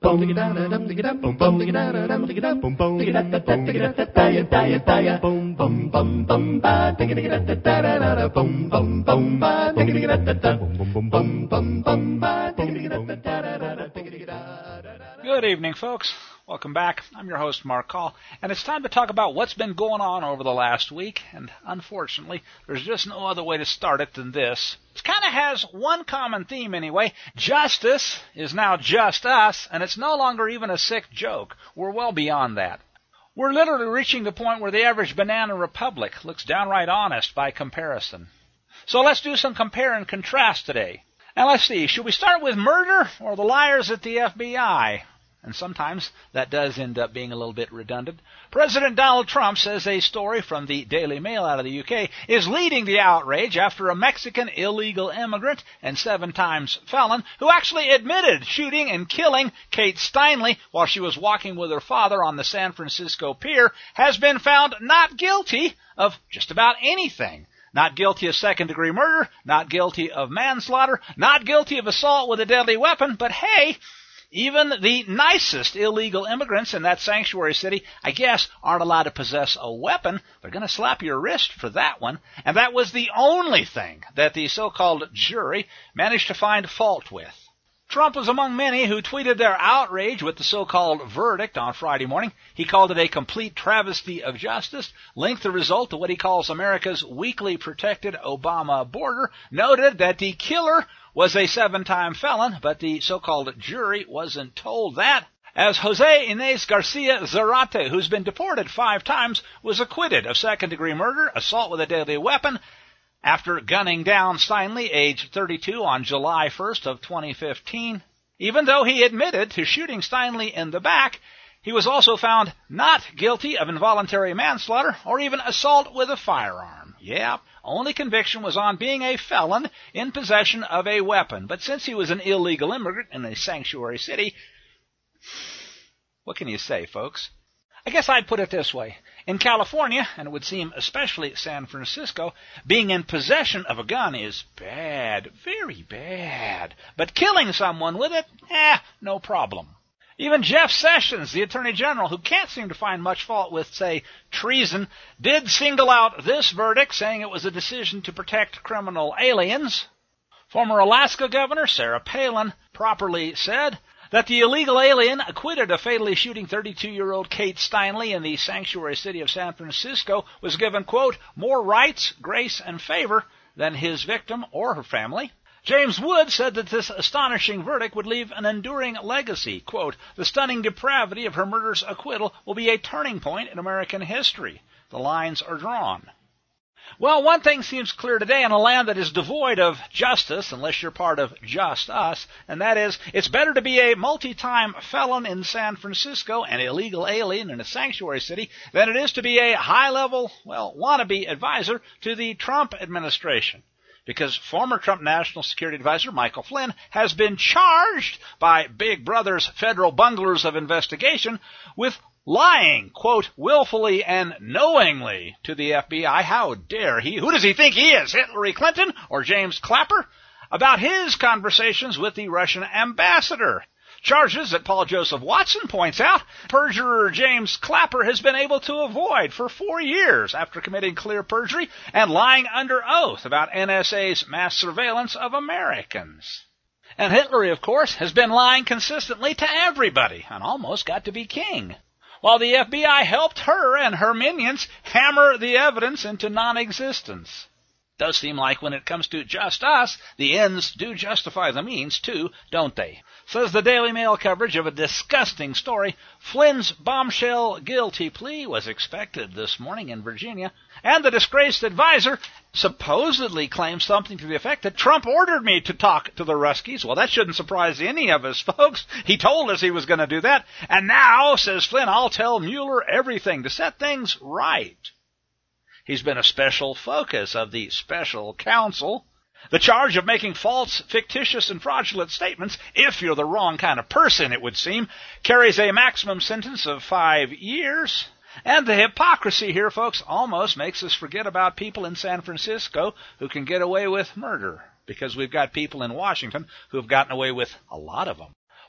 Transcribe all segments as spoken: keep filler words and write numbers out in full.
Boom, digga da da dum, digga da boom, boom, digga da da dum, digga da boom, boom, digga da da da, digga da da ya da ya da ya, boom, boom, boom, boom, ba, digga digga da da da da da, boom, boom, boom, ba, digga digga da da da, boom, boom, boom, boom, boom, boom, ba, digga digga da da da da da, digga digga da da da. Good evening, folks. Welcome back. I'm your host, Mark Call, and it's time to talk about what's been going on over the last week, and unfortunately, there's just no other way to start it than this. It kind of has one common theme anyway. Justice is now just us, and it's no longer even a sick joke. We're well beyond that. We're literally reaching the point where the average banana republic looks downright honest by comparison. So let's do some compare and contrast today. And let's see, should we start with murder or the liars at the F B I? And sometimes that does end up being a little bit redundant. President Donald Trump says a story from the Daily Mail out of the U K is leading the outrage after a Mexican illegal immigrant and seven times felon who actually admitted shooting and killing Kate Steinle while she was walking with her father on the San Francisco Pier has been found not guilty of just about anything. Not guilty of second-degree murder, not guilty of manslaughter, not guilty of assault with a deadly weapon, but hey, even the nicest illegal immigrants in that sanctuary city, I guess, aren't allowed to possess a weapon. They're going to slap your wrist for that one. And that was the only thing that the so-called jury managed to find fault with. Trump was among many who tweeted their outrage with the so-called verdict on Friday morning. He called it a complete travesty of justice, linked the result to what he calls America's weakly protected Obama border, noted that the killer was a seven-time felon, but the so-called jury wasn't told that, as Jose Inez Garcia Zarate, who's been deported five times, was acquitted of second-degree murder, assault with a deadly weapon, after gunning down Steinle, age thirty-two, on July first of twenty fifteen. Even though he admitted to shooting Steinle in the back, he was also found not guilty of involuntary manslaughter or even assault with a firearm. Yeah, only conviction was on being a felon in possession of a weapon. But since he was an illegal immigrant in a sanctuary city, what can you say, folks? I guess I'd put it this way. In California, and it would seem especially San Francisco, being in possession of a gun is bad, very bad. But killing someone with it, eh, no problem. Even Jeff Sessions, the Attorney General, who can't seem to find much fault with, say, treason, did single out this verdict, saying it was a decision to protect criminal aliens. Former Alaska Governor Sarah Palin properly said that the illegal alien acquitted of fatally shooting thirty-two-year-old Kate Steinle in the sanctuary city of San Francisco was given, quote, more rights, grace, and favor than his victim or her family. James Wood said that this astonishing verdict would leave an enduring legacy. Quote, the stunning depravity of her murder's acquittal will be a turning point in American history. The lines are drawn. Well, one thing seems clear today in a land that is devoid of justice, unless you're part of just us, and that is, it's better to be a multi-time felon in San Francisco, an illegal alien in a sanctuary city, than it is to be a high-level, well, wannabe advisor to the Trump administration. Because former Trump National Security Advisor Michael Flynn has been charged by Big Brother's federal bunglers of investigation with lying, quote, willfully and knowingly to the F B I. How dare he? Who does he think he is, Hillary Clinton or James Clapper? About his conversations with the Russian ambassador. Charges that Paul Joseph Watson points out perjurer James Clapper has been able to avoid for four years after committing clear perjury and lying under oath about N S A's mass surveillance of Americans. And Hillary, of course, has been lying consistently to everybody and almost got to be king, while the F B I helped her and her minions hammer the evidence into non-existence. Does seem like when it comes to just us, the ends do justify the means too, don't they? Says the Daily Mail coverage of a disgusting story. Flynn's bombshell guilty plea was expected this morning in Virginia, and the disgraced advisor supposedly claims something to the effect that Trump ordered me to talk to the Ruskies. Well, that shouldn't surprise any of us, folks. He told us he was going to do that. And now, says Flynn, I'll tell Mueller everything to set things right. He's been a special focus of the special counsel. The charge of making false, fictitious, and fraudulent statements, if you're the wrong kind of person, it would seem, carries a maximum sentence of five years. And the hypocrisy here, folks, almost makes us forget about people in San Francisco who can get away with murder, because we've got people in Washington who have gotten away with a lot of them.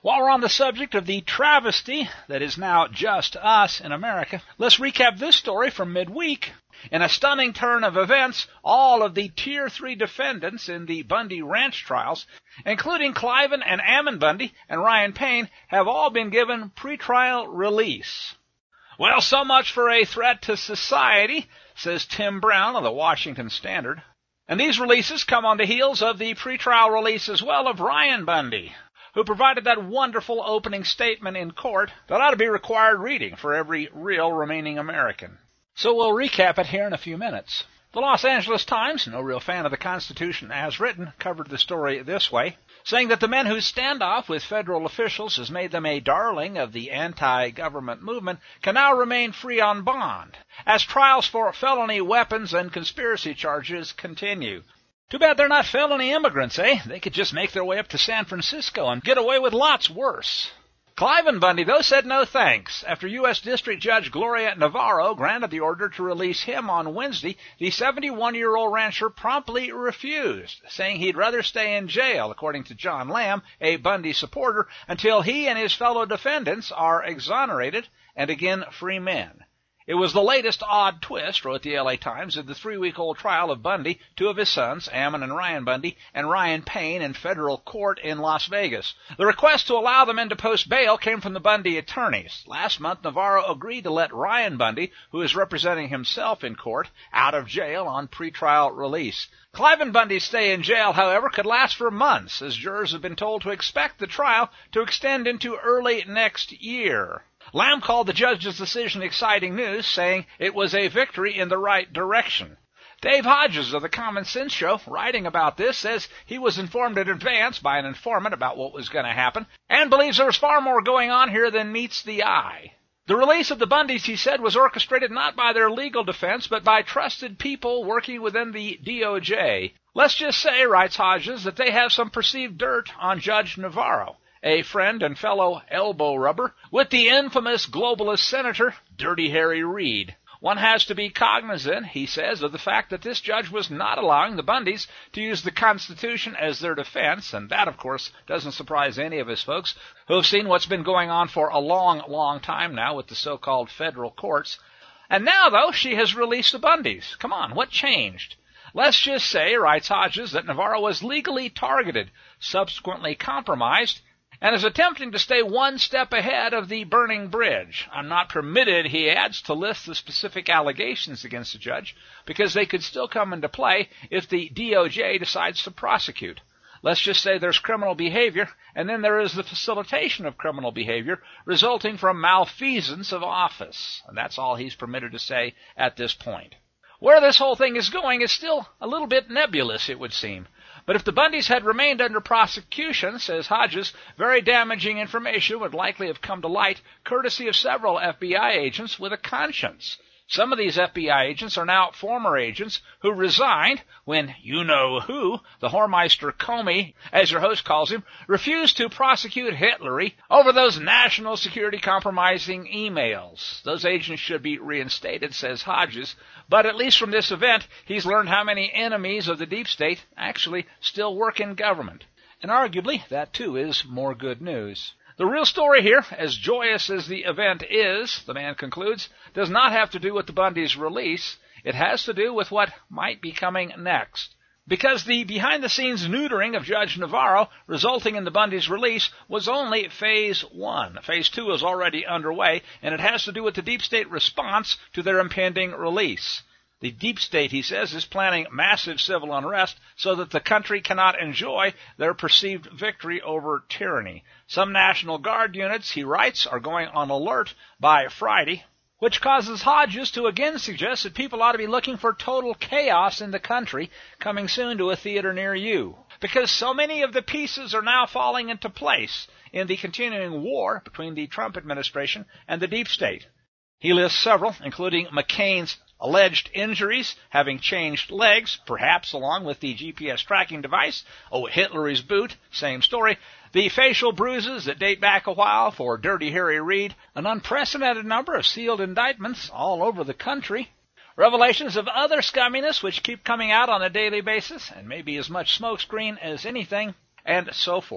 While we're on the subject of the travesty that is now just us in America, let's recap this story from midweek. In a stunning turn of events, all of the Tier three defendants in the Bundy Ranch trials, including Cliven and Ammon Bundy and Ryan Payne, have all been given pretrial release. Well, so much for a threat to society, says Tim Brown of the Washington Standard. And these releases come on the heels of the pretrial release as well of Ryan Bundy, who provided that wonderful opening statement in court that ought to be required reading for every real remaining American. So we'll recap it here in a few minutes. The Los Angeles Times, no real fan of the Constitution as written, covered the story this way, saying that the men whose standoff with federal officials has made them a darling of the anti-government movement can now remain free on bond, as trials for felony weapons and conspiracy charges continue. Too bad they're not felony immigrants, eh? They could just make their way up to San Francisco and get away with lots worse. Cliven Bundy, though, said no thanks after U S District Judge Gloria Navarro granted the order to release him on Wednesday. The seventy-one-year-old rancher promptly refused, saying he'd rather stay in jail, according to John Lamb, a Bundy supporter, until he and his fellow defendants are exonerated and again free men. It was the latest odd twist, wrote the L A Times, of the three-week-old trial of Bundy, two of his sons, Ammon and Ryan Bundy, and Ryan Payne in federal court in Las Vegas. The request to allow the men to post bail came from the Bundy attorneys. Last month, Navarro agreed to let Ryan Bundy, who is representing himself in court, out of jail on pretrial release. Cliven Bundy's stay in jail, however, could last for months, as jurors have been told to expect the trial to extend into early next year. Lamb called the judge's decision exciting news, saying it was a victory in the right direction. Dave Hodges of the Common Sense Show, writing about this, says he was informed in advance by an informant about what was going to happen, and believes there was far more going on here than meets the eye. The release of the Bundys, he said, was orchestrated not by their legal defense, but by trusted people working within the D O J. Let's just say, writes Hodges, that they have some perceived dirt on Judge Navarro, a friend and fellow elbow rubber with the infamous globalist senator, Dirty Harry Reid. One has to be cognizant, he says, of the fact that this judge was not allowing the Bundys to use the Constitution as their defense, and that, of course, doesn't surprise any of his folks who have seen what's been going on for a long, long time now with the so-called federal courts. And now, though, she has released the Bundys. Come on, what changed? Let's just say, writes Hodges, that Navarro was legally targeted, subsequently compromised, and is attempting to stay one step ahead of the burning bridge. I'm not permitted, he adds, to list the specific allegations against the judge, because they could still come into play if the D O J decides to prosecute. Let's just say there's criminal behavior, and then there is the facilitation of criminal behavior resulting from malfeasance of office. And that's all he's permitted to say at this point. Where this whole thing is going is still a little bit nebulous, it would seem. But if the Bundys had remained under prosecution, says Hodges, very damaging information would likely have come to light, courtesy of several F B I agents with a conscience. Some of these F B I agents are now former agents who resigned when you-know-who, the Whoremeister Comey, as your host calls him, refused to prosecute Hitlery over those national security compromising emails. Those agents should be reinstated, says Hodges, but at least from this event, he's learned how many enemies of the deep state actually still work in government. And arguably, that too is more good news. The real story here, as joyous as the event is, the man concludes, does not have to do with the Bundys' release. It has to do with what might be coming next. Because the behind-the-scenes neutering of Judge Navarro, resulting in the Bundys' release, was only Phase one. Phase two is already underway, and it has to do with the deep state response to their impending release. The deep state, he says, is planning massive civil unrest so that the country cannot enjoy their perceived victory over tyranny. Some National Guard units, he writes, are going on alert by Friday, which causes Hodges to again suggest that people ought to be looking for total chaos in the country coming soon to a theater near you, because so many of the pieces are now falling into place in the continuing war between the Trump administration and the deep state. He lists several, including McCain's alleged injuries, having changed legs, perhaps along with the G P S tracking device. Oh, Hitlery's boot, same story. The facial bruises that date back a while for Dirty Harry Reid. An unprecedented number of sealed indictments all over the country. Revelations of other scumminess which keep coming out on a daily basis, and maybe as much smokescreen as anything, and so forth.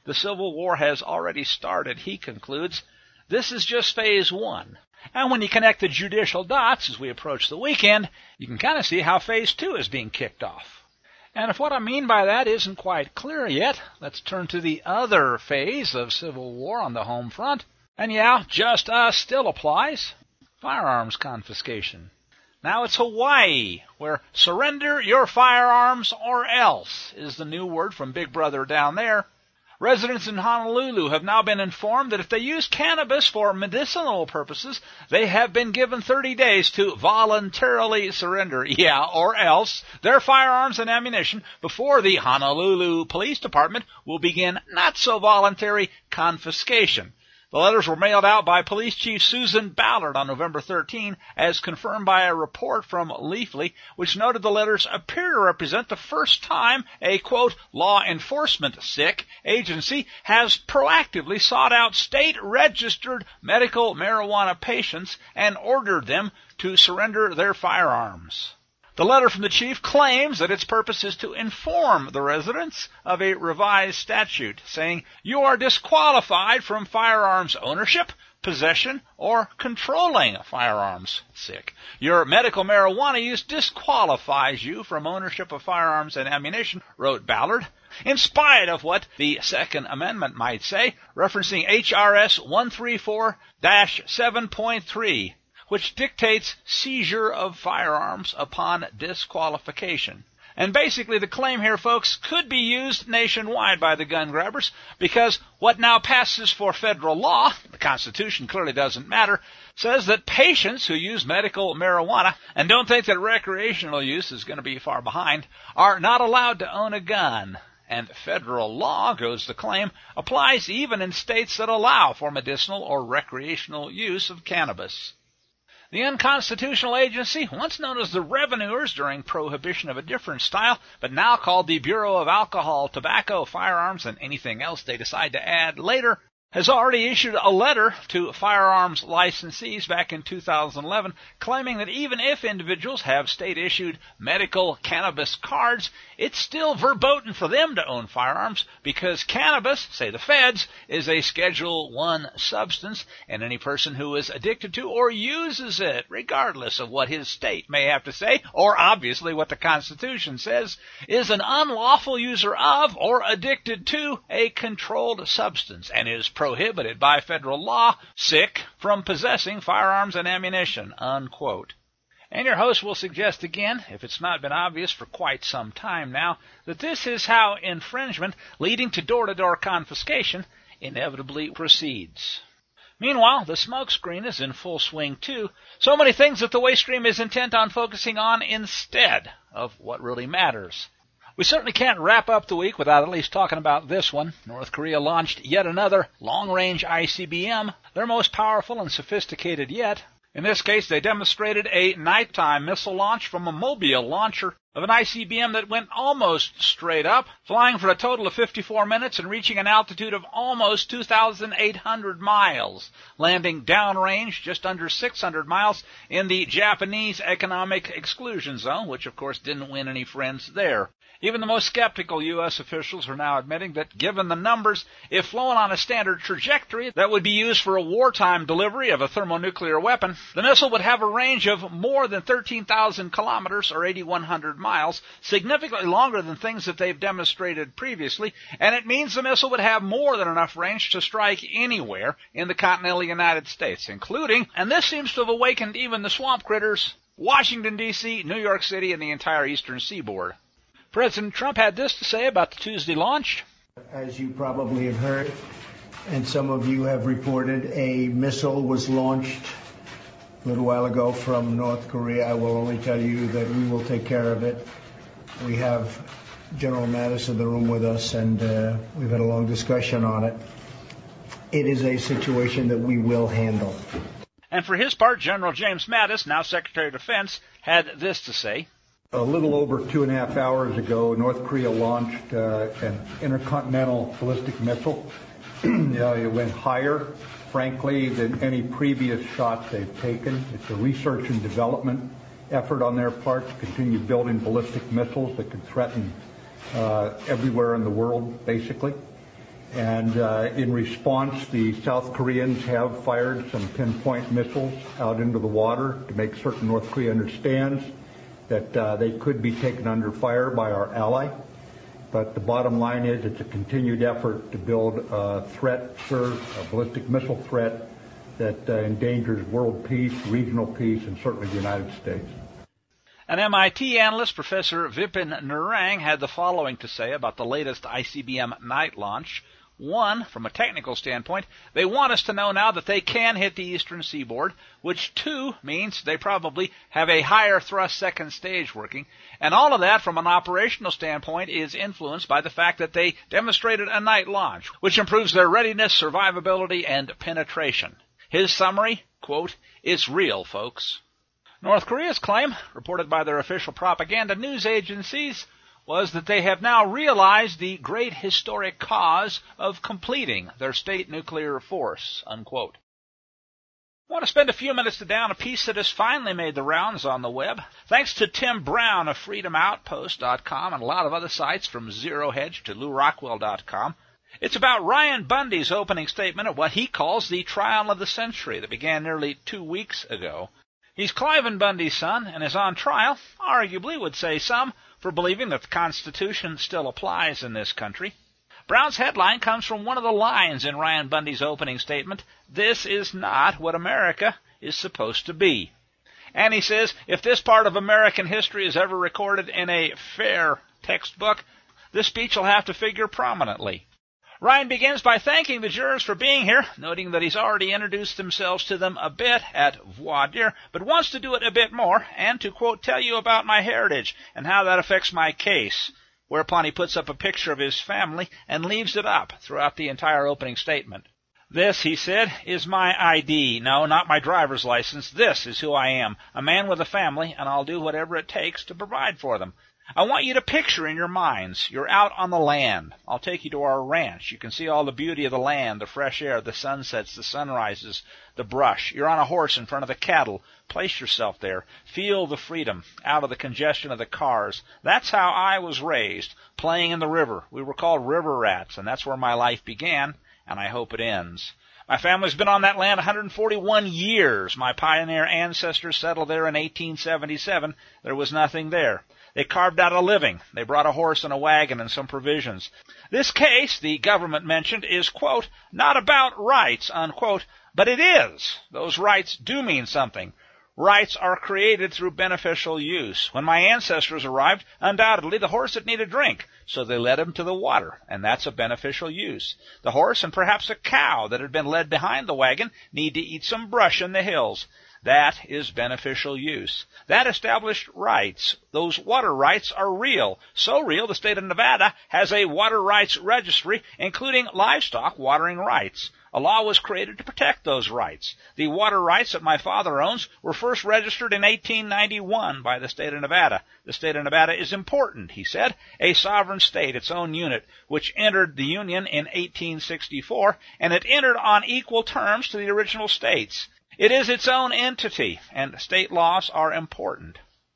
the Civil War has already started, he concludes. This is just phase one. And when you connect the judicial dots as we approach the weekend, you can kind of see how phase two is being kicked off. And if what I mean by that isn't quite clear yet, let's turn to the other phase of Civil War on the home front. And yeah, just us still applies. Firearms confiscation. Now it's Hawaii, where surrender your firearms or else is the new word from Big Brother down there. Residents in Honolulu have now been informed that if they use cannabis for medicinal purposes, they have been given thirty days to voluntarily surrender, yeah, or else, their firearms and ammunition before the Honolulu Police Department will begin not-so-voluntary confiscation. The letters were mailed out by Police Chief Susan Ballard on November thirteenth, as confirmed by a report from Leafly, which noted the letters appear to represent the first time a, quote, law enforcement S I C agency has proactively sought out state-registered medical marijuana patients and ordered them to surrender their firearms. The letter from the chief claims that its purpose is to inform the residents of a revised statute, saying you are disqualified from firearms ownership, possession, or controlling firearms. Sick. Your medical marijuana use disqualifies you from ownership of firearms and ammunition, wrote Ballard, in spite of what the Second Amendment might say, referencing H R S one thirty-four dash seven point three. Which dictates seizure of firearms upon disqualification. And basically the claim here, folks, could be used nationwide by the gun grabbers because what now passes for federal law, the Constitution clearly doesn't matter, says that patients who use medical marijuana and don't think that recreational use is going to be far behind are not allowed to own a gun. And federal law, goes the claim, applies even in states that allow for medicinal or recreational use of cannabis. The unconstitutional agency, once known as the Revenuers during Prohibition of a different style, but now called the Bureau of Alcohol, Tobacco, Firearms, and anything else they decide to add later, has already issued a letter to firearms licensees back in two thousand eleven claiming that even if individuals have state-issued medical cannabis cards, it's still verboten for them to own firearms because cannabis, say the feds, is a Schedule one substance, and any person who is addicted to or uses it, regardless of what his state may have to say, or obviously what the Constitution says, is an unlawful user of or addicted to a controlled substance and is prohibited by federal law, sick, from possessing firearms and ammunition, unquote. And your host will suggest again, if it's not been obvious for quite some time now, that this is how infringement leading to door-to-door confiscation inevitably proceeds. Meanwhile, the smokescreen is in full swing too, so many things that the waste stream is intent on focusing on instead of what really matters. We certainly can't wrap up the week without at least talking about this one. North Korea launched yet another long-range I C B M, their most powerful and sophisticated yet. In this case, they demonstrated a nighttime missile launch from a mobile launcher of an I C B M that went almost straight up, flying for a total of fifty-four minutes and reaching an altitude of almost two thousand eight hundred miles, landing downrange just under six hundred miles in the Japanese Economic Exclusion Zone, which of course didn't win any friends there. Even the most skeptical U S officials are now admitting that given the numbers, if flown on a standard trajectory that would be used for a wartime delivery of a thermonuclear weapon, the missile would have a range of more than thirteen thousand kilometers or eighty-one hundred miles, significantly longer than things that they've demonstrated previously, and it means the missile would have more than enough range to strike anywhere in the continental United States, including, and this seems to have awakened even the swamp critters, Washington, D C, New York City, and the entire eastern seaboard. President Trump had this to say about the Tuesday launch. As you probably have heard, and some of you have reported, a missile was launched a little while ago from North Korea. I will only tell you that we will take care of it. We have General Mattis in the room with us, and uh, we've had a long discussion on it. It is a situation that we will handle. And for his part, General James Mattis, now Secretary of Defense, had this to say. A little over two and a half hours ago, North Korea launched uh, an intercontinental ballistic missile. uh, it went higher, frankly, than any previous shot they've taken. It's a research and development effort on their part to continue building ballistic missiles that can threaten uh, everywhere in the world, basically. And uh, in response, the South Koreans have fired some pinpoint missiles out into the water to make certain North Korea understands that uh, they could be taken under fire by our ally. But the bottom line is it's a continued effort to build a threat, sir, a ballistic missile threat that uh, endangers world peace, regional peace, and certainly the United States. An M I T analyst, Professor Vipin Narang, had the following to say about the latest I C B M night launch. One, from a technical standpoint, they want us to know now that they can hit the eastern seaboard, which, two, means they probably have a higher thrust second stage working. And all of that, from an operational standpoint, is influenced by the fact that they demonstrated a night launch, which improves their readiness, survivability, and penetration. His summary, quote, "It's real, folks." North Korea's claim, reported by their official propaganda news agencies, was that they have now realized the great historic cause of completing their state nuclear force, unquote. I want to spend a few minutes to down a piece that has finally made the rounds on the web, thanks to Tim Brown of freedom outpost dot com and a lot of other sites from Zero Hedge to Lew Rockwell dot com. It's about Ryan Bundy's opening statement at what he calls the trial of the century that began nearly two weeks ago. He's Cliven Bundy's son and is on trial, arguably, would say some, for believing that the Constitution still applies in this country. Brown's headline comes from one of the lines in Ryan Bundy's opening statement, "This is not what America is supposed to be." And he says, if this part of American history is ever recorded in a fair textbook, this speech will have to figure prominently. Ryan begins by thanking the jurors for being here, noting that he's already introduced himself to them a bit at voir dire, but wants to do it a bit more, and to, quote, "tell you about my heritage and how that affects my case," whereupon he puts up a picture of his family and leaves it up throughout the entire opening statement. "This," he said, "is my I D. No, not my driver's license. This is who I am, a man with a family, and I'll do whatever it takes to provide for them. I want you to picture in your minds, you're out on the land. I'll take you to our ranch. You can see all the beauty of the land, the fresh air, the sunsets, the sunrises, the brush. You're on a horse in front of the cattle. Place yourself there. Feel the freedom, out of the congestion of the cars. That's how I was raised, playing in the river. We were called river rats, and that's where my life began, and I hope it ends. My family's been on that land one hundred forty-one years. My pioneer ancestors settled there in eighteen seventy-seven. There was nothing there. They carved out a living. They brought a horse and a wagon and some provisions. This case, the government mentioned, is, quote, not about rights, unquote, but it is. Those rights do mean something. Rights are created through beneficial use. When my ancestors arrived, undoubtedly the horse had needed a drink, so they led him to the water, and that's a beneficial use. The horse and perhaps a cow that had been led behind the wagon need to eat some brush in the hills. That is beneficial use. That established rights. Those water rights are real. So real, the state of Nevada has a water rights registry, including livestock watering rights. A law was created to protect those rights. The water rights that my father owns were first registered in eighteen ninety-one by the state of Nevada. The state of Nevada is important, he said, a sovereign state, its own unit, which entered the Union in eighteen sixty-four, and it entered on equal terms to the original states. It is its own entity, and state laws are important.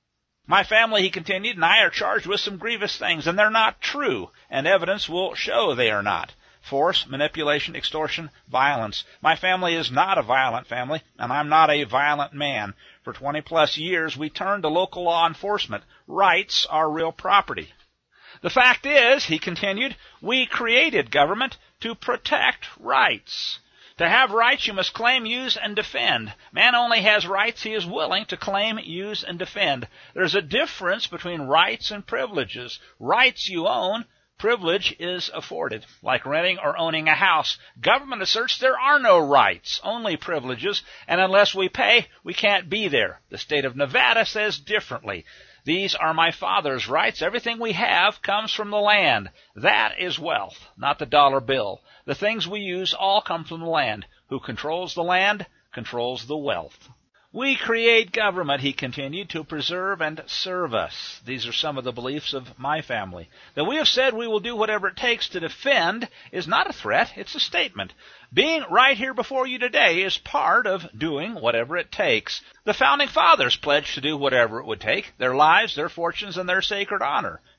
My family, he continued, and I are charged with some grievous things, and they're not true, and evidence will show they are not. Force, manipulation, extortion, violence. My family is not a violent family, and I'm not a violent man. For twenty-plus years, we turned to local law enforcement. Rights are real property. The fact is, he continued, we created government to protect rights. To have rights, you must claim, use, and defend. Man only has rights he is willing to claim, use, and defend. There's a difference between rights and privileges. Rights you own, privilege is afforded, like renting or owning a house. Government asserts there are no rights, only privileges, and unless we pay, we can't be there. The state of Nevada says differently. These are my father's rights. Everything we have comes from the land. That is wealth, not the dollar bill. The things we use all come from the land. Who controls the land controls the wealth. We create government, he continued, to preserve and serve us. These are some of the beliefs of my family. That we have said we will do whatever it takes to defend is not a threat, it's a statement. Being right here before you today is part of doing whatever it takes. The Founding Fathers pledged to do whatever it would take, their lives, their fortunes, and their sacred honor.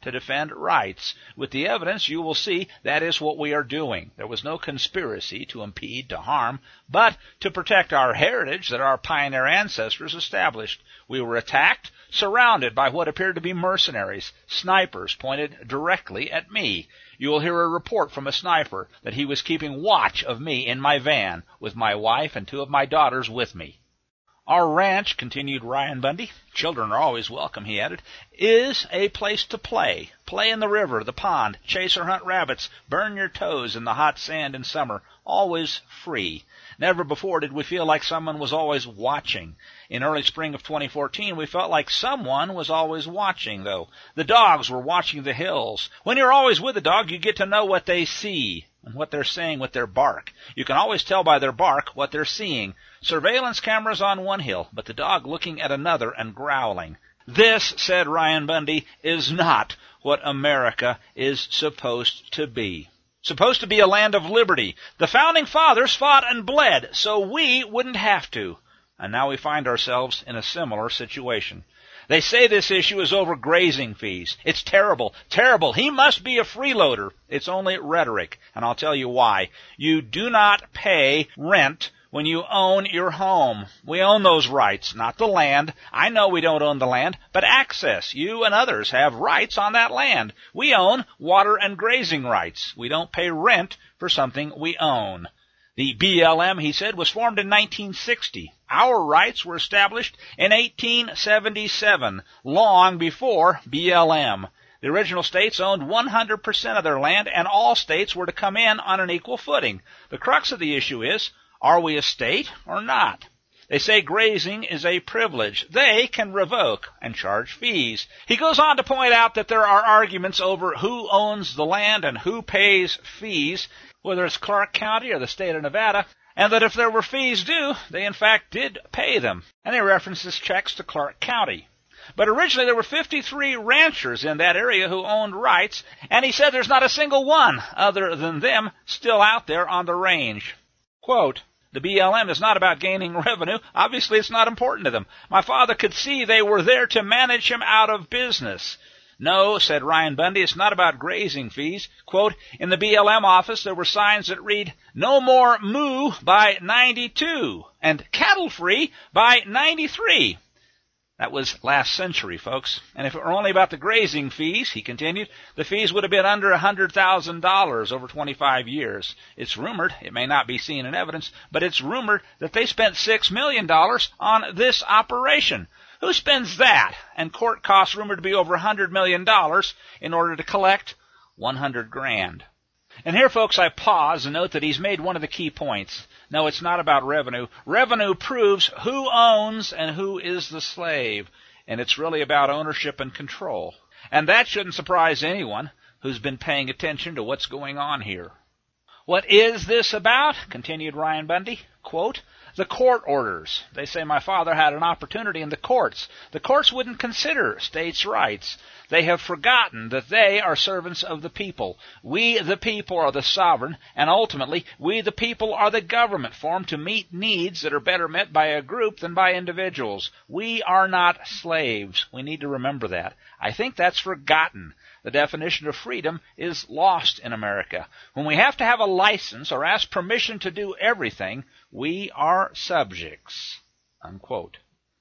to defend rights. With the evidence, you will see that is what we are doing. There was no conspiracy to impede, to harm, but to protect our heritage that our pioneer ancestors established. We were attacked, surrounded by what appeared to be mercenaries, snipers pointed directly at me. You will hear a report from a sniper that he was keeping watch of me in my van with my wife and two of my daughters with me. Our ranch, continued Ryan Bundy, children are always welcome, he added, is a place to play. Play in the river, the pond, chase or hunt rabbits, burn your toes in the hot sand in summer, always free. Never before did we feel like someone was always watching. In early spring of twenty fourteen, we felt like someone was always watching, though. The dogs were watching the hills. When you're always with a dog, you get to know what they see and what they're saying with their bark. You can always tell by their bark what they're seeing. Surveillance cameras on one hill, but the dog looking at another and growling. This, said Ryan Bundy, is not what America is supposed to be. Supposed to be a land of liberty. The Founding Fathers fought and bled, so we wouldn't have to. And now we find ourselves in a similar situation. They say this issue is over grazing fees. It's terrible, terrible. He must be a freeloader. It's only rhetoric, and I'll tell you why. You do not pay rent when you own your home. We own those rights, not the land. I know we don't own the land, but access. You and others have rights on that land. We own water and grazing rights. We don't pay rent for something we own. The B L M, he said, was formed in nineteen sixty. Our rights were established in eighteen seventy-seven, long before B L M. The original states owned one hundred percent of their land, and all states were to come in on an equal footing. The crux of the issue is, are we a state or not? They say grazing is a privilege. They can revoke and charge fees. He goes on to point out that there are arguments over who owns the land and who pays fees, whether it's Clark County or the state of Nevada, and that if there were fees due, they in fact did pay them. And he references checks to Clark County. But originally there were fifty-three ranchers in that area who owned rights, and he said there's not a single one other than them still out there on the range. Quote, the B L M is not about gaining revenue. Obviously, it's not important to them. My father could see they were there to manage him out of business. No, said Ryan Bundy, it's not about grazing fees. Quote, in the B L M office, there were signs that read, no more moo by ninety-two and cattle free by ninety-three. That was last century, folks. And if it were only about the grazing fees, he continued, the fees would have been under one hundred thousand dollars over twenty-five years. It's rumored, it may not be seen in evidence, but it's rumored that they spent six million dollars on this operation. Who spends that? And court costs rumored to be over one hundred million dollars in order to collect one hundred grand. And here, folks, I pause and note that he's made one of the key points. No, it's not about revenue. Revenue proves who owns and who is the slave, and it's really about ownership and control. And that shouldn't surprise anyone who's been paying attention to what's going on here. What is this about? Continued Ryan Bundy. Quote, the court orders. They say my father had an opportunity in the courts. The courts wouldn't consider states' rights. They have forgotten that they are servants of the people. We, the people, are the sovereign, and ultimately, we, the people, are the government formed to meet needs that are better met by a group than by individuals. We are not slaves. We need to remember that. I think that's forgotten. The definition of freedom is lost in America. When we have to have a license or ask permission to do everything, we are subjects. Unquote.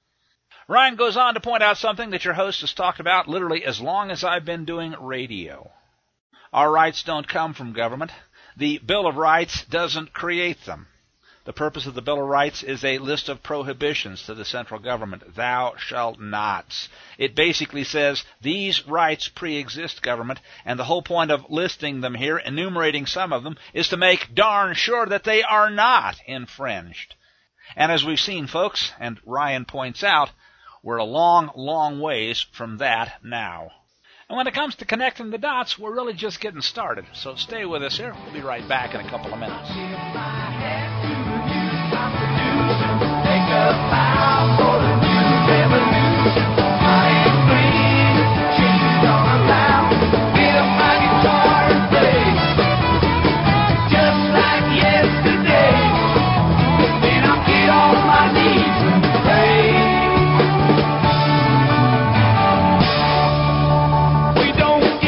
Ryan goes on to point out something that your host has talked about literally as long as I've been doing radio. Our rights don't come from government. The Bill of Rights doesn't create them. The purpose of the Bill of Rights is a list of prohibitions to the central government. Thou shalt nots. It basically says these rights pre-exist, government, and the whole point of listing them here, enumerating some of them, is to make darn sure that they are not infringed. And as we've seen, folks, and Ryan points out, we're a long, long ways from that now. And when it comes to connecting the dots, we're really just getting started. So stay with us here. We'll be right back in a couple of minutes. Take a bow for the new revolution. I am free, change all around. Get up my guitar and play, just like yesterday. Then I'll get on my knees and pray. We don't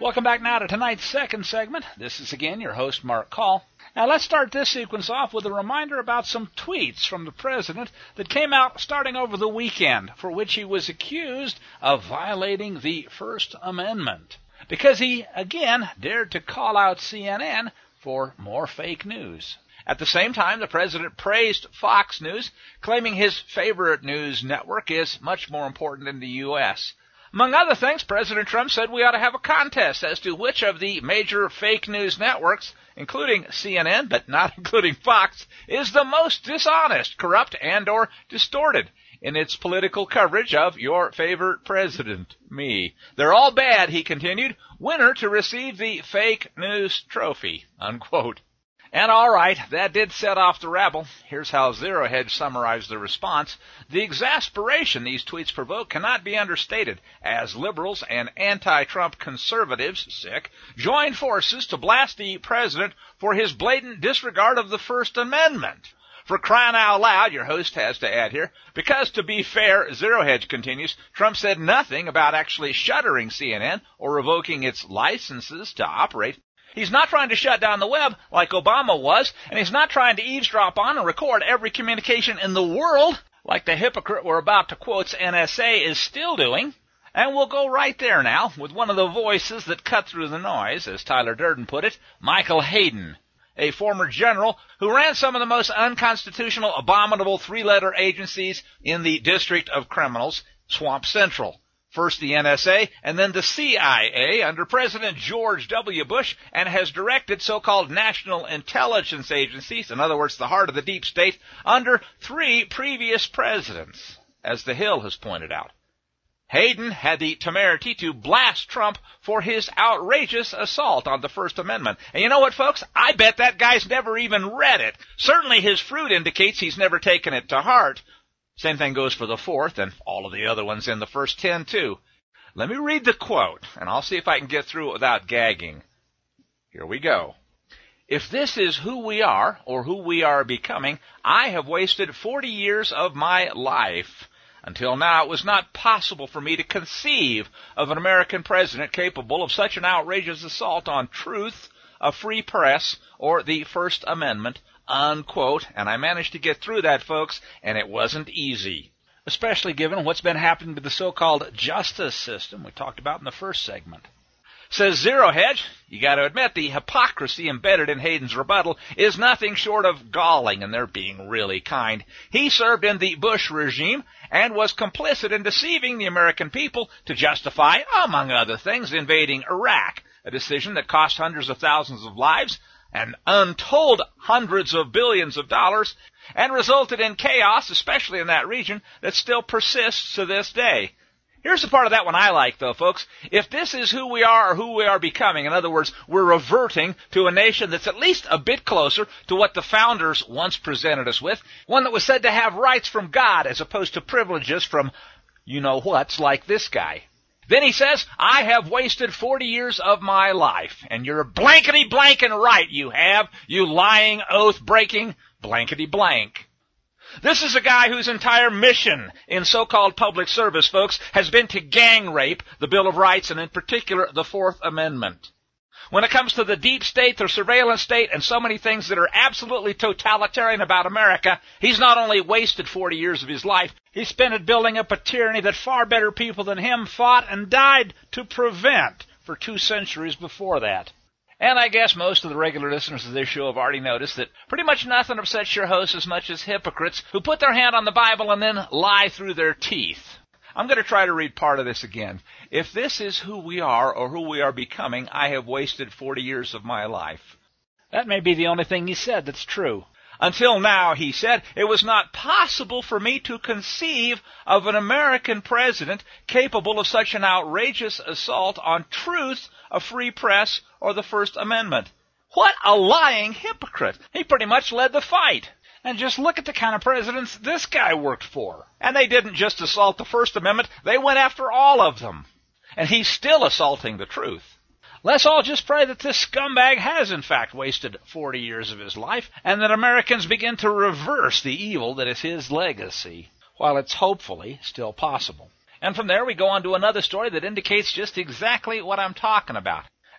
Welcome back now to tonight's second segment. This is again your host, Mark Call. Now let's start this sequence off with a reminder about some tweets from the president that came out starting over the weekend, for which he was accused of violating the First Amendment, because he, again, dared to call out C N N for more fake news. At the same time, the president praised Fox News, claiming his favorite news network is much more important in the U S Among other things, President Trump said we ought to have a contest as to which of the major fake news networks, including C N N, but not including Fox, is the most dishonest, corrupt, and or distorted in its political coverage of your favorite president, me. They're all bad, he continued. Winner to receive the fake news trophy, unquote. And all right, that did set off the rabble. Here's how Zero Hedge summarized the response. The exasperation these tweets provoke cannot be understated, as liberals and anti-Trump conservatives, sick, joined forces to blast the president for his blatant disregard of the First Amendment. For crying out loud, your host has to add here, because to be fair, Zero Hedge continues, Trump said nothing about actually shuttering C N N or revoking its licenses to operate. He's not trying to shut down the web like Obama was, and he's not trying to eavesdrop on and record every communication in the world like the hypocrite we're about to quote's N S A is still doing. And we'll go right there now with one of the voices that cut through the noise, as Tyler Durden put it, Michael Hayden, a former general who ran some of the most unconstitutional, abominable three-letter agencies in the District of Criminals, Swamp Central. First the N S A, and then the C I A under President George W. Bush, and has directed so-called national intelligence agencies, in other words, the heart of the deep state, under three previous presidents, as The Hill has pointed out. Hayden had the temerity to blast Trump for his outrageous assault on the First Amendment. And you know what, folks? I bet that guy's never even read it. Certainly his fruit indicates he's never taken it to heart. Same thing goes for the fourth and all of the other ones in the first ten, too. Let me read the quote, and I'll see if I can get through it without gagging. Here we go. If this is who we are, or who we are becoming, I have wasted forty years of my life. Until now, it was not possible for me to conceive of an American president capable of such an outrageous assault on truth, a free press, or the First Amendment, unquote, and I managed to get through that, folks, and it wasn't easy, especially given what's been happening to the so-called justice system we talked about in the first segment. Says Zero Hedge, you got to admit the hypocrisy embedded in Hayden's rebuttal is nothing short of galling, and they're being really kind. He served in the Bush regime and was complicit in deceiving the American people to justify, among other things, invading Iraq, a decision that cost hundreds of thousands of lives and untold hundreds of billions of dollars, and resulted in chaos, especially in that region, that still persists to this day. Here's the part of that one I like, though, folks. If this is who we are or who we are becoming, in other words, we're reverting to a nation that's at least a bit closer to what the founders once presented us with, one that was said to have rights from God as opposed to privileges from you-know-whats like this guy. Then he says, I have wasted forty years of my life, and you're blankety-blanking right, you have, you lying, oath-breaking blankety-blank. This is a guy whose entire mission in so-called public service, folks, has been to gang rape the Bill of Rights, and in particular the Fourth Amendment. When it comes to the deep state, the surveillance state, and so many things that are absolutely totalitarian about America, he's not only wasted forty years of his life, he spent it building up a tyranny that far better people than him fought and died to prevent for two centuries before that. And I guess most of the regular listeners of this show have already noticed that pretty much nothing upsets your host as much as hypocrites who put their hand on the Bible and then lie through their teeth. I'm going to try to read part of this again. If this is who we are or who we are becoming, I have wasted forty years of my life. That may be the only thing he said that's true. Until now, he said, it was not possible for me to conceive of an American president capable of such an outrageous assault on truth, a free press, or the First Amendment. What a lying hypocrite. He pretty much led the fight. And just look at the kind of presidents this guy worked for. And they didn't just assault the First Amendment, they went after all of them. And he's still assaulting the truth. Let's all just pray that this scumbag has in fact wasted forty years of his life, and that Americans begin to reverse the evil that is his legacy, while it's hopefully still possible. And from there we go on to another story that indicates just exactly what I'm talking about.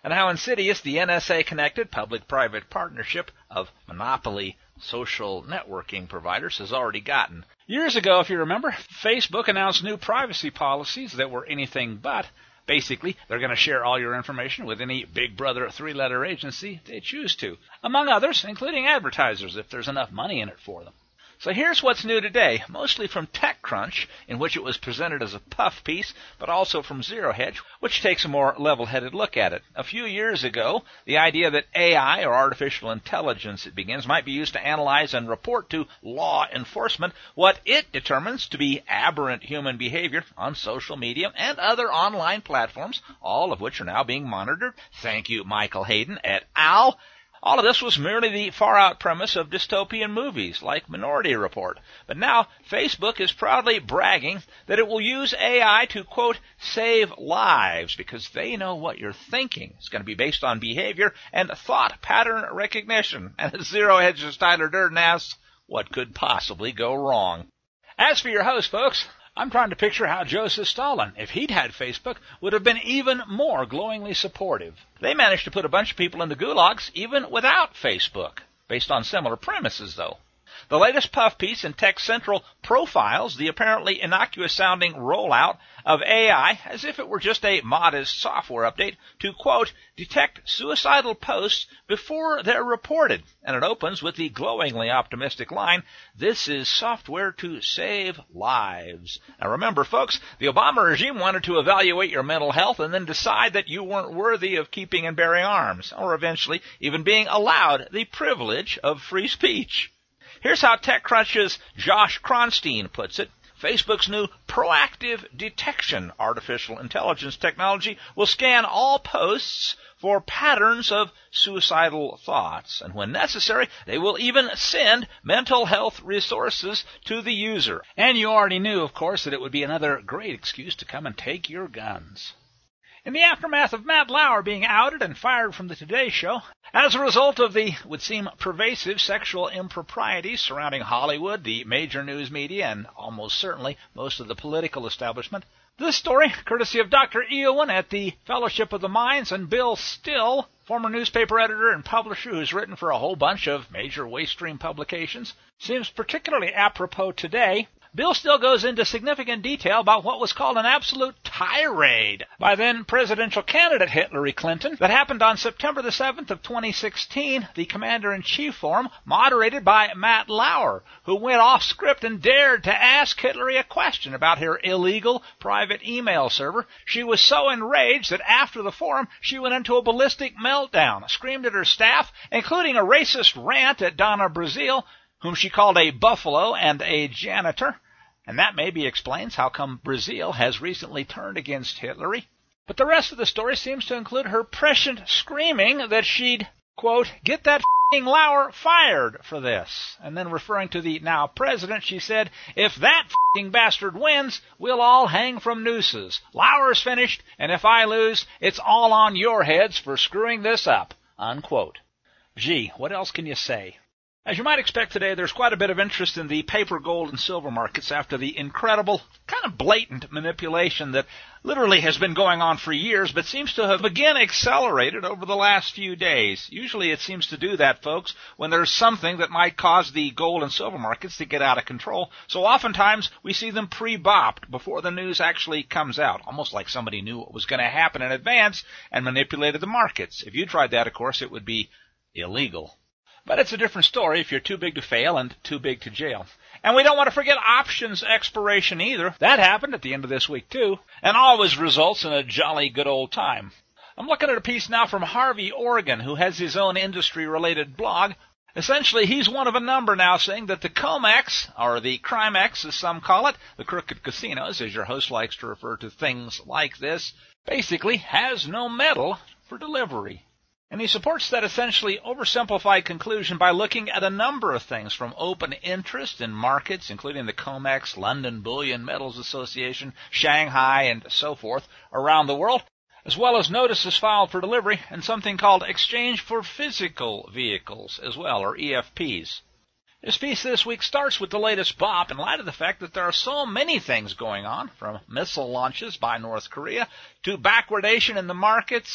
and how insidious the N S A-connected public-private partnership of monopoly social networking providers has already gotten. Years ago, if you remember, Facebook announced new privacy policies that were anything but. Basically, they're going to share all your information with any Big Brother three-letter agency they choose to, among others, including advertisers if there's enough money in it for them. So here's what's new today, mostly from TechCrunch, in which it was presented as a puff piece, but also from Zero Hedge, which takes a more level-headed look at it. A few years ago, the idea that A I, or artificial intelligence it begins, might be used to analyze and report to law enforcement what it determines to be aberrant human behavior on social media and other online platforms, all of which are now being monitored. Thank you, Michael Hayden et al. All of this was merely the far-out premise of dystopian movies like Minority Report. But now, Facebook is proudly bragging that it will use A I to, quote, save lives because they know what you're thinking. It's going to be based on behavior and thought pattern recognition. And as Zero Hedge's Tyler Durden asks, what could possibly go wrong? As for your host, folks, I'm trying to picture how Joseph Stalin, if he'd had Facebook, would have been even more glowingly supportive. They managed to put a bunch of people into gulags even without Facebook, based on similar premises, though. The latest puff piece in Tech Central profiles the apparently innocuous-sounding rollout of A I as if it were just a modest software update to, quote, detect suicidal posts before they're reported. And it opens with the glowingly optimistic line, this is software to save lives. Now remember, folks, the Obama regime wanted to evaluate your mental health and then decide that you weren't worthy of keeping and bearing arms, or eventually even being allowed the privilege of free speech. Here's how TechCrunch's Josh Kronstein puts it. Facebook's new proactive detection artificial intelligence technology will scan all posts for patterns of suicidal thoughts. And when necessary, they will even send mental health resources to the user. And you already knew, of course, that it would be another great excuse to come and take your guns. In the aftermath of Matt Lauer being outed and fired from the Today Show, as a result of the, would seem, pervasive sexual improprieties surrounding Hollywood, the major news media, and almost certainly most of the political establishment, this story, courtesy of Doctor Eowyn at the Fellowship of the Minds and Bill Still, former newspaper editor and publisher who's written for a whole bunch of major waste stream publications, seems particularly apropos today. Bill Still goes into significant detail about what was called an absolute tirade by then presidential candidate Hillary Clinton that happened on September the seventh of twenty sixteen, the Commander-in-Chief Forum, moderated by Matt Lauer, who went off script and dared to ask Hillary a question about her illegal private email server. She was so enraged that after the forum, she went into a ballistic meltdown, screamed at her staff, including a racist rant at Donna Brazile, whom she called a buffalo and a janitor, and that maybe explains how come Brazile has recently turned against Hillary. But the rest of the story seems to include her prescient screaming that she'd, quote, get that f***ing Lauer fired for this. And then referring to the now president, she said, if that f***ing bastard wins, we'll all hang from nooses. Lauer's finished, and if I lose, it's all on your heads for screwing this up, unquote. Gee, what else can you say? As you might expect today, there's quite a bit of interest in the paper, gold, and silver markets after the incredible, kind of blatant manipulation that literally has been going on for years, but seems to have again accelerated over the last few days. Usually it seems to do that, folks, when there's something that might cause the gold and silver markets to get out of control. So oftentimes we see them pre-bopped before the news actually comes out, almost like somebody knew what was going to happen in advance and manipulated the markets. If you tried that, of course, it would be illegal. But it's a different story if you're too big to fail and too big to jail. And we don't want to forget options expiration either. That happened at the end of this week, too, and always results in a jolly good old time. I'm looking at a piece now from Harvey Organ, who has his own industry-related blog. Essentially, he's one of a number now saying that the COMEX, or the CRIMEX as some call it, the crooked casinos, as your host likes to refer to things like this, basically has no metal for delivery. And he supports that essentially oversimplified conclusion by looking at a number of things, from open interest in markets, including the COMEX, London Bullion Metals Association, Shanghai, and so forth, around the world, as well as notices filed for delivery, and something called Exchange for Physical Vehicles as well, or E F Ps. This piece this week starts with the latest bop in light of the fact that there are so many things going on, from missile launches by North Korea to backwardation in the markets,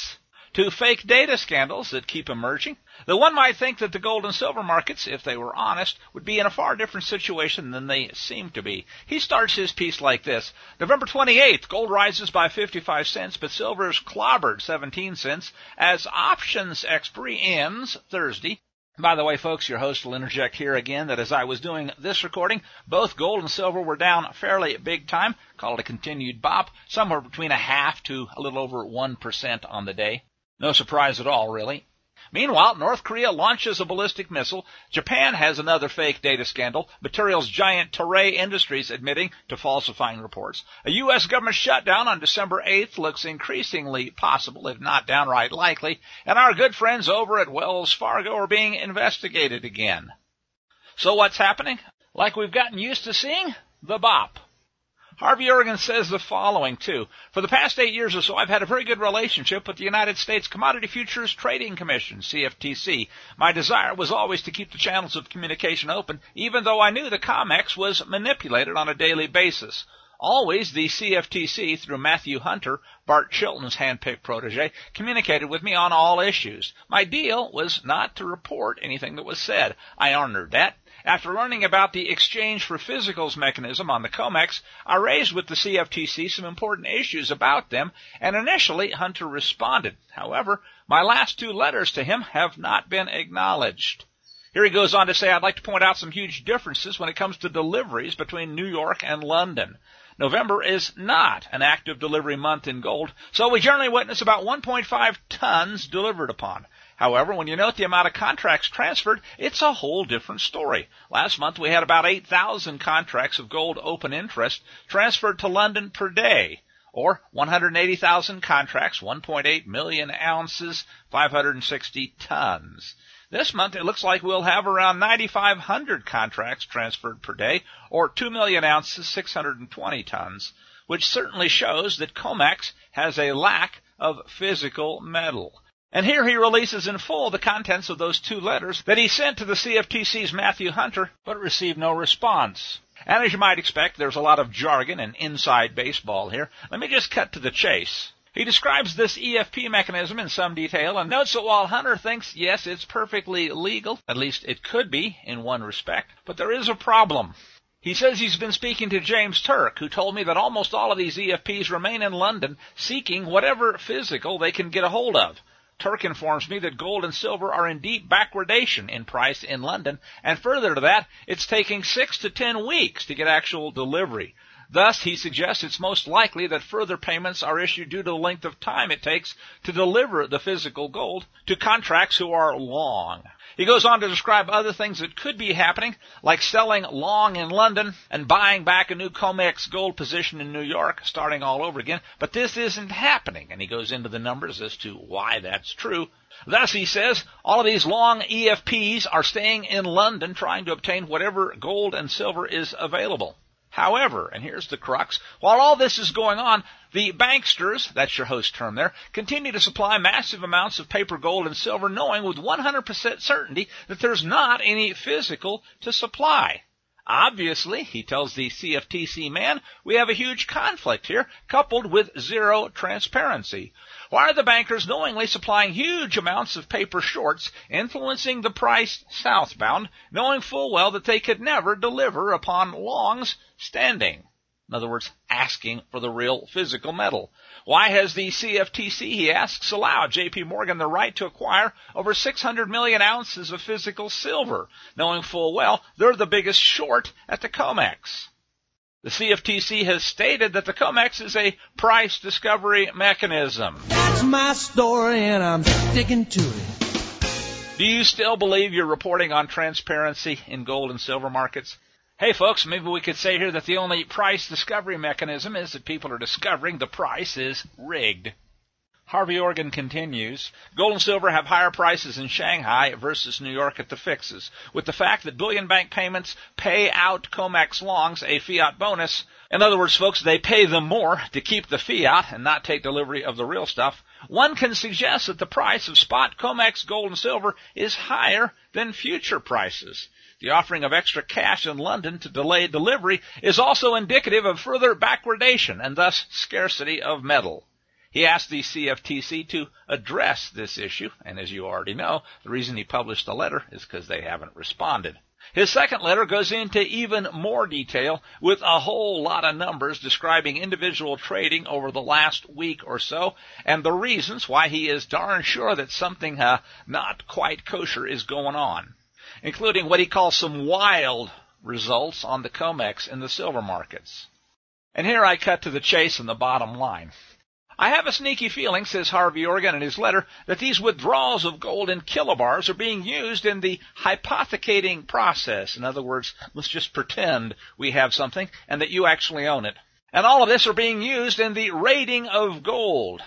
to fake data scandals that keep emerging. The one might think that the gold and silver markets, if they were honest, would be in a far different situation than they seem to be. He starts his piece like this. November twenty-eighth, gold rises by fifty-five cents, but silver is clobbered seventeen cents as options expiry ends Thursday. By the way, folks, your host will interject here again that as I was doing this recording, both gold and silver were down fairly big time. Call it a continued bop, somewhere between a half to a little over one percent on the day. No surprise at all, really. Meanwhile, North Korea launches a ballistic missile. Japan has another fake data scandal. Materials giant Toray Industries admitting to falsifying reports. A U S government shutdown on December eighth looks increasingly possible, if not downright likely. And our good friends over at Wells Fargo are being investigated again. So what's happening? Like we've gotten used to seeing? The bop. Harvey Organ says the following, too. For the past eight years or so, I've had a very good relationship with the United States Commodity Futures Trading Commission, C F T C. My desire was always to keep the channels of communication open, even though I knew the COMEX was manipulated on a daily basis. Always, the C F T C, through Matthew Hunter, Bart Chilton's handpicked protege, communicated with me on all issues. My deal was not to report anything that was said. I honored that. After learning about the exchange for physicals mechanism on the COMEX, I raised with the C F T C some important issues about them, and initially Hunter responded. However, my last two letters to him have not been acknowledged. Here he goes on to say, I'd like to point out some huge differences when it comes to deliveries between New York and London. November is not an active delivery month in gold, so we generally witness about one point five tons delivered upon. However, when you note the amount of contracts transferred, it's a whole different story. Last month we had about eight thousand contracts of gold open interest transferred to London per day, or one hundred eighty thousand contracts, one point eight million ounces, five hundred sixty tons. This month it looks like we'll have around nine thousand five hundred contracts transferred per day, or two million ounces, six hundred twenty tons, which certainly shows that COMEX has a lack of physical metal. And here he releases in full the contents of those two letters that he sent to the C F T C's Matthew Hunter, but received no response. And as you might expect, there's a lot of jargon and inside baseball here. Let me just cut to the chase. He describes this E F P mechanism in some detail and notes that while Hunter thinks, yes, it's perfectly legal, at least it could be in one respect, but there is a problem. He says he's been speaking to James Turk, who told me that almost all of these E F Ps remain in London seeking whatever physical they can get a hold of. Turk informs me that gold and silver are in deep backwardation in price in London, and further to that, it's taking six to ten weeks to get actual delivery. Thus, he suggests it's most likely that further payments are issued due to the length of time it takes to deliver the physical gold to contracts who are long. He goes on to describe other things that could be happening, like selling long in London and buying back a new COMEX gold position in New York, starting all over again. But this isn't happening, and he goes into the numbers as to why that's true. Thus, he says, all of these long E F Ps are staying in London trying to obtain whatever gold and silver is available. However, and here's the crux, while all this is going on, the banksters, that's your host term there, continue to supply massive amounts of paper gold and silver, knowing with one hundred percent certainty that there's not any physical to supply. Obviously, he tells the C F T C man, we have a huge conflict here, coupled with zero transparency. Why are the bankers knowingly supplying huge amounts of paper shorts, influencing the price southbound, knowing full well that they could never deliver upon longs standing? In other words, asking for the real physical metal. Why has the C F T C, he asks, allowed J P Morgan the right to acquire over six hundred million ounces of physical silver, knowing full well they're the biggest short at the COMEX? The C F T C has stated that the COMEX is a price discovery mechanism. That's my story and I'm sticking to it. Do you still believe you're reporting on transparency in gold and silver markets? Hey folks, maybe we could say here that the only price discovery mechanism is that people are discovering the price is rigged. Harvey Organ continues, gold and silver have higher prices in Shanghai versus New York at the fixes, with the fact that bullion bank payments pay out COMEX longs a fiat bonus. In other words, folks, they pay them more to keep the fiat and not take delivery of the real stuff. One can suggest that the price of spot COMEX gold and silver is higher than future prices. The offering of extra cash in London to delay delivery is also indicative of further backwardation and thus scarcity of metal. He asked the C F T C to address this issue, and as you already know, the reason he published the letter is because they haven't responded. His second letter goes into even more detail with a whole lot of numbers describing individual trading over the last week or so and the reasons why he is darn sure that something uh, not quite kosher is going on, including what he calls some wild results on the COMEX in the silver markets. And here I cut to the chase and the bottom line. I have a sneaky feeling, says Harvey Organ in his letter, that these withdrawals of gold in kilobars are being used in the hypothecating process. In other words, let's just pretend we have something and that you actually own it. And all of this are being used in the rating of gold.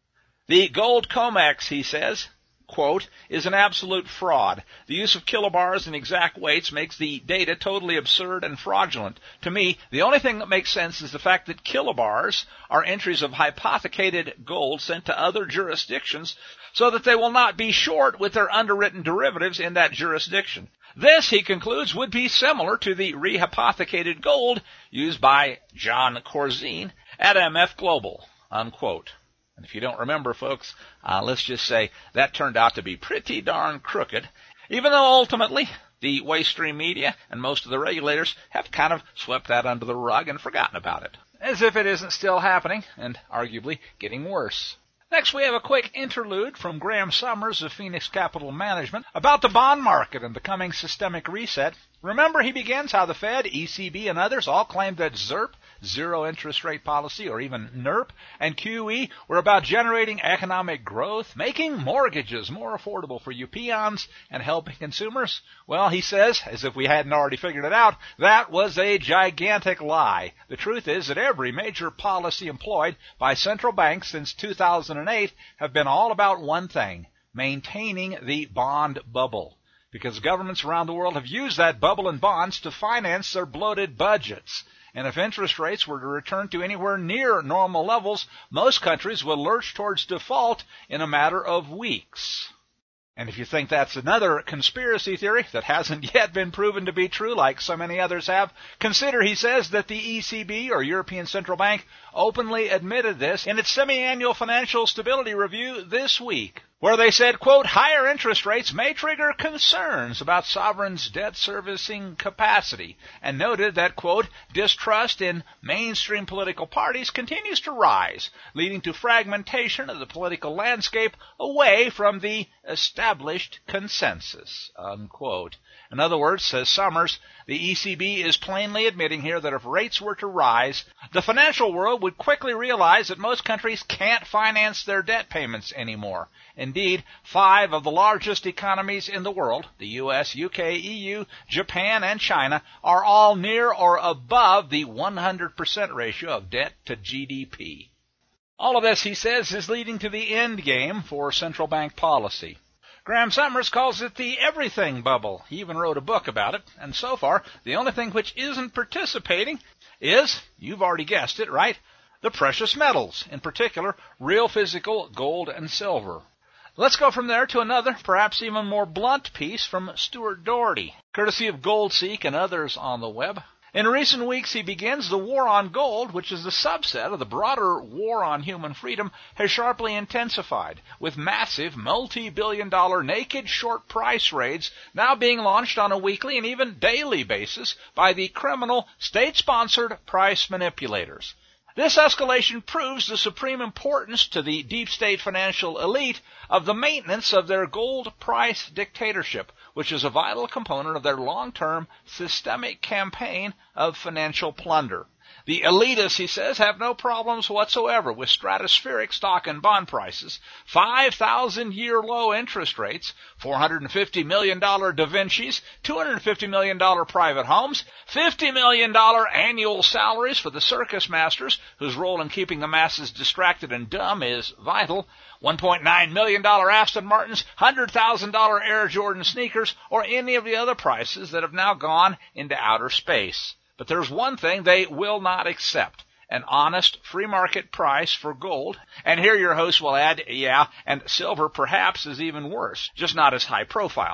The gold COMEX, he says, quote, is an absolute fraud. The use of kilobars and exact weights makes the data totally absurd and fraudulent. To me, the only thing that makes sense is the fact that kilobars are entries of hypothecated gold sent to other jurisdictions so that they will not be short with their underwritten derivatives in that jurisdiction. This, he concludes, would be similar to the rehypothecated gold used by John Corzine at M F Global, unquote. And if you don't remember, folks, uh, let's just say that turned out to be pretty darn crooked, even though ultimately the waste stream media and most of the regulators have kind of swept that under the rug and forgotten about it, as if it isn't still happening and arguably getting worse. Next, we have a quick interlude from Graham Summers of Phoenix Capital Management about the bond market and the coming systemic reset. Remember, he begins how the Fed, E C B, and others all claimed that ZIRP, zero interest rate policy, or even NIRP, and Q E were about generating economic growth, making mortgages more affordable for you peons, and helping consumers. Well, he says, as if we hadn't already figured it out, that was a gigantic lie. The truth is that every major policy employed by central banks since two thousand eight have been all about one thing: maintaining the bond bubble. Because governments around the world have used that bubble and bonds to finance their bloated budgets. And if interest rates were to return to anywhere near normal levels, most countries will lurch towards default in a matter of weeks. And if you think that's another conspiracy theory that hasn't yet been proven to be true, like so many others have, consider, he says, that the E C B, or European Central Bank, openly admitted this in its semi-annual financial stability review this week, where they said, quote, higher interest rates may trigger concerns about sovereigns' debt servicing capacity, and noted that, quote, distrust in mainstream political parties continues to rise, leading to fragmentation of the political landscape away from the established consensus, unquote. In other words, says Summers, the E C B is plainly admitting here that if rates were to rise, the financial world would quickly realize that most countries can't finance their debt payments anymore. Indeed, five of the largest economies in the world, the U S, U K, E U, Japan, and China, are all near or above the one hundred percent ratio of debt to G D P. All of this, he says, is leading to the end game for central bank policy. Graham Summers calls it the everything bubble. He even wrote a book about it, and so far, the only thing which isn't participating is, you've already guessed it, right, the precious metals, in particular, real physical gold and silver. Let's go from there to another, perhaps even more blunt piece from Stuart Doherty, courtesy of GoldSeek and others on the web. In recent weeks, he begins the war on gold, which is a subset of the broader war on human freedom, has sharply intensified, with massive multi-billion dollar naked short price raids now being launched on a weekly and even daily basis by the criminal state-sponsored price manipulators. This escalation proves the supreme importance to the deep state financial elite of the maintenance of their gold price dictatorship, which is a vital component of their long-term systemic campaign of financial plunder. The elitists, he says, have no problems whatsoever with stratospheric stock and bond prices, five thousand year low interest rates, four hundred fifty million dollars Da Vinci's, two hundred fifty million dollars private homes, fifty million dollars annual salaries for the circus masters, whose role in keeping the masses distracted and dumb is vital, one point nine million dollars Aston Martins, one hundred thousand dollars Air Jordan sneakers, or any of the other prices that have now gone into outer space. But there's one thing they will not accept, an honest free market price for gold. And here your host will add, yeah, and silver perhaps is even worse, just not as high profile.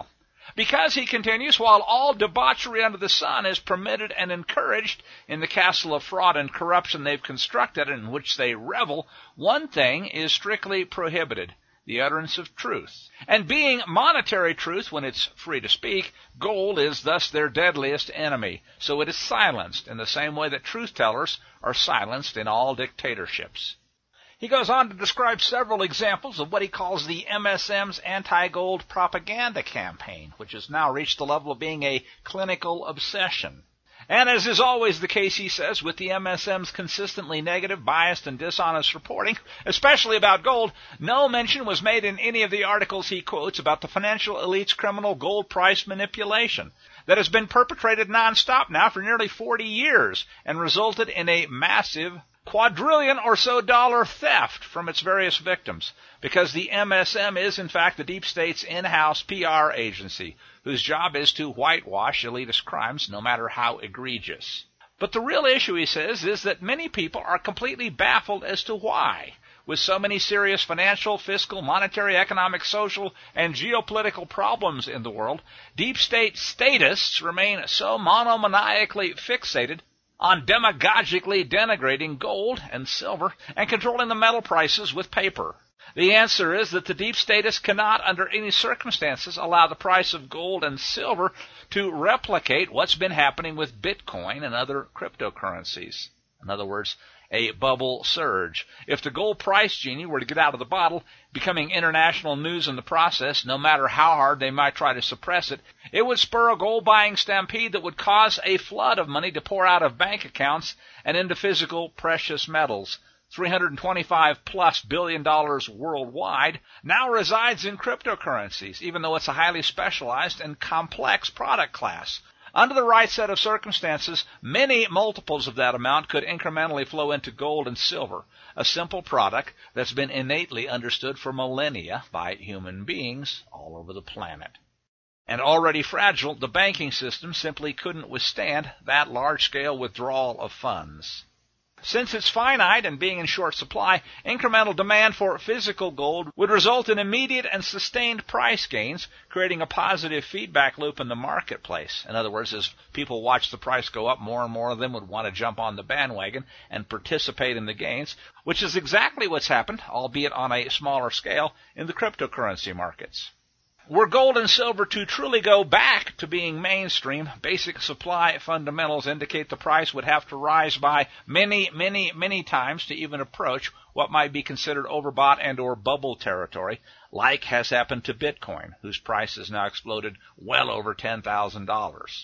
Because, he continues, while all debauchery under the sun is permitted and encouraged in the castle of fraud and corruption they've constructed in which they revel, one thing is strictly prohibited, the utterance of truth. And being monetary truth when it's free to speak, gold is thus their deadliest enemy, so it is silenced in the same way that truth-tellers are silenced in all dictatorships. He goes on to describe several examples of what he calls the M S M's anti-gold propaganda campaign, which has now reached the level of being a clinical obsession. And as is always the case, he says, with the M S M's consistently negative, biased, and dishonest reporting, especially about gold, no mention was made in any of the articles he quotes about the financial elite's criminal gold price manipulation that has been perpetrated nonstop now for nearly forty years and resulted in a massive quadrillion or so dollar theft from its various victims, because the M S M is, in fact, the deep state's in-house P R agency, whose job is to whitewash elitist crimes, no matter how egregious. But the real issue, he says, is that many people are completely baffled as to why, with so many serious financial, fiscal, monetary, economic, social, and geopolitical problems in the world, deep state statists remain so monomaniacally fixated on demagogically denigrating gold and silver and controlling the metal prices with paper. The answer is that the deep statists cannot, under any circumstances, allow the price of gold and silver to replicate what's been happening with Bitcoin and other cryptocurrencies. In other words, a bubble surge. If the gold price genie were to get out of the bottle, becoming international news in the process, no matter how hard they might try to suppress it, it would spur a gold-buying stampede that would cause a flood of money to pour out of bank accounts and into physical precious metals. three hundred twenty-five plus billion dollars worldwide now resides in cryptocurrencies, even though it's a highly specialized and complex product class. Under the right set of circumstances, many multiples of that amount could incrementally flow into gold and silver, a simple product that's been innately understood for millennia by human beings all over the planet. And already fragile, the banking system simply couldn't withstand that large-scale withdrawal of funds. Since it's finite and being in short supply, incremental demand for physical gold would result in immediate and sustained price gains, creating a positive feedback loop in the marketplace. In other words, as people watch the price go up, more and more of them would want to jump on the bandwagon and participate in the gains, which is exactly what's happened, albeit on a smaller scale, in the cryptocurrency markets. Were gold and silver to truly go back to being mainstream, basic supply fundamentals indicate the price would have to rise by many, many, many times to even approach what might be considered overbought and or bubble territory, like has happened to Bitcoin, whose price has now exploded well over ten thousand dollars.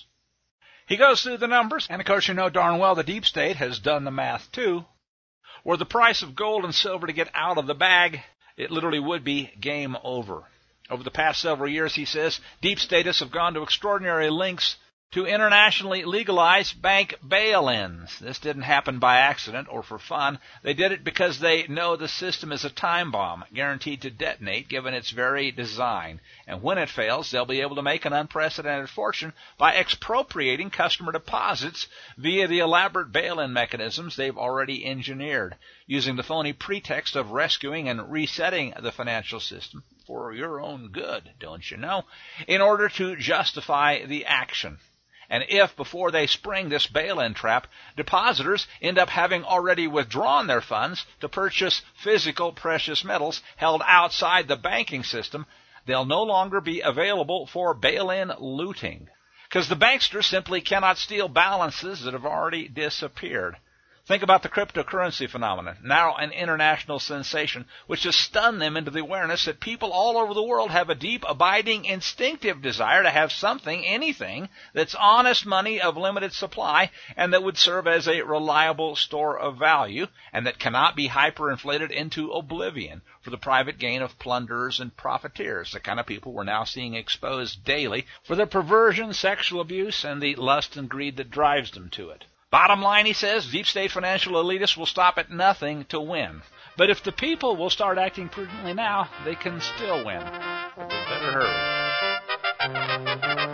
He goes through the numbers, and of course you know darn well the deep state has done the math too. Were the price of gold and silver to get out of the bag, it literally would be game over. Over the past several years, he says, deep statists have gone to extraordinary lengths to internationally legalize bank bail-ins. This didn't happen by accident or for fun. They did it because they know the system is a time bomb, guaranteed to detonate given its very design. And when it fails, they'll be able to make an unprecedented fortune by expropriating customer deposits via the elaborate bail-in mechanisms they've already engineered, using the phony pretext of rescuing and resetting the financial system for your own good, don't you know, in order to justify the action. And if, before they spring this bail-in trap, depositors end up having already withdrawn their funds to purchase physical precious metals held outside the banking system, they'll no longer be available for bail-in looting, because the banksters simply cannot steal balances that have already disappeared. Think about the cryptocurrency phenomenon, now an international sensation, which has stunned them into the awareness that people all over the world have a deep, abiding, instinctive desire to have something, anything, that's honest money of limited supply and that would serve as a reliable store of value and that cannot be hyperinflated into oblivion for the private gain of plunderers and profiteers, the kind of people we're now seeing exposed daily for their perversion, sexual abuse, and the lust and greed that drives them to it. Bottom line, he says, deep state financial elitists will stop at nothing to win. But if the people will start acting prudently now, they can still win. But they better hurry.